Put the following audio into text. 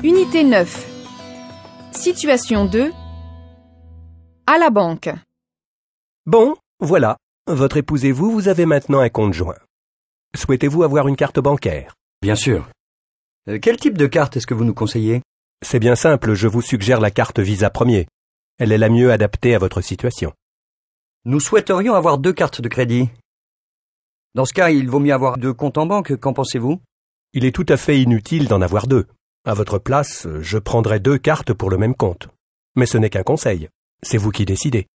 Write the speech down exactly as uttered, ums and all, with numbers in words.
Unité neuf. Situation deux. À la banque. Bon, voilà. Votre épouse et vous, vous avez maintenant un compte joint. Souhaitez-vous avoir une carte bancaire? Bien sûr. Euh, quel type de carte est-ce que vous nous conseillez? C'est bien simple, je vous suggère la carte Visa Premier. Elle est la mieux adaptée à votre situation. Nous souhaiterions avoir deux cartes de crédit. Dans ce cas, il vaut mieux avoir deux comptes en banque, qu'en pensez-vous? Il est tout à fait inutile d'en avoir deux. À votre place, je prendrais deux cartes pour le même compte. Mais ce n'est qu'un conseil. C'est vous qui décidez.